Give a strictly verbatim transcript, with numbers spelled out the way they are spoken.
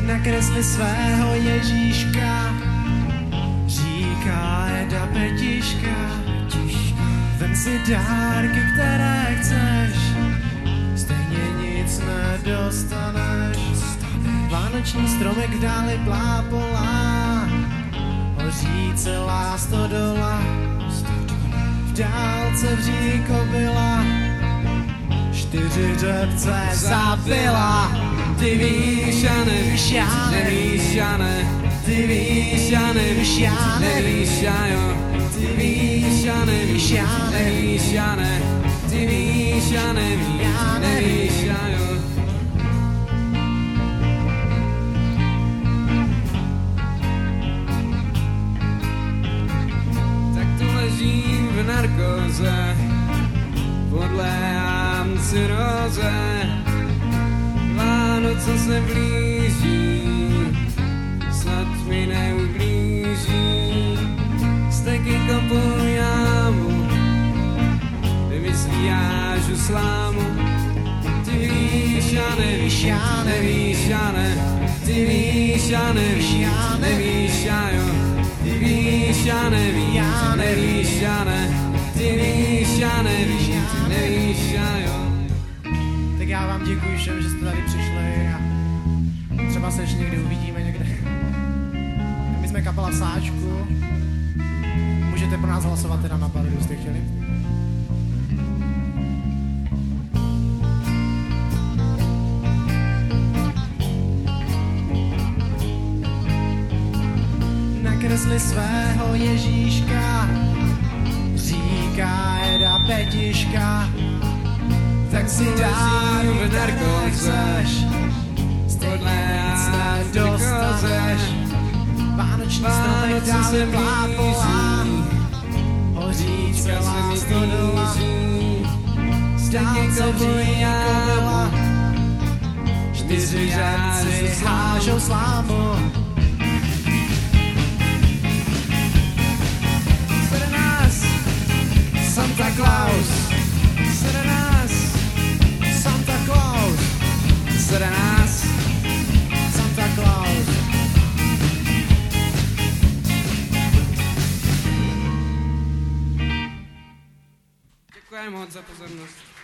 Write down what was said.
nakresli svého Ježíška, říká Eda Petiška. Vem si dárky, které chceš, stejně nic nedostaneš. Vánoční stromek v dáli plápolá, hoří celá stodola, v dálce vří kobila, čtyři řepce zabila. Ty víš a nevíš, já nevíš, já ne. Ty víš a nevíš, já nevíš, já jo. Ty víš a nevíš, já nevíš, já ne. Ty víš a nevíš, já nevíš, já jo. Tak tu ležím v narkoze, podléhám ciróze. Vánoce se blíží, snad mi neublíží. Steky kopu jámu, vymyslíjážu slámu. Ty víš, já nevíš, já nevíš, já ne. Ty víš, já nevíš, já nevíš, já jo. Ty víš, já nevíš, já nevíš, já ne. Ty víš, já nevíš, já nevíš, já jo. Tak já vám děkuji všem, že jste tady přišli a třeba se ještě někdy uvidíme někde. My jsme kapela v sáčku. Můžete pro nás hlasovat teda na padu, jste chtěli. Nakresli svého Ježíška, říká Eda Petiška. Tak si dárku, které chceš, stejně nic nedostaneš. Vánoční stromek dále plápolá, hoří celá stodola, z dálce vří kobila, čtyři řepci hážou slámu. Sede nás Santa Claus, sede nás Santa Claus, sede nás Santa Claus. Děkujeme moc za pozornost.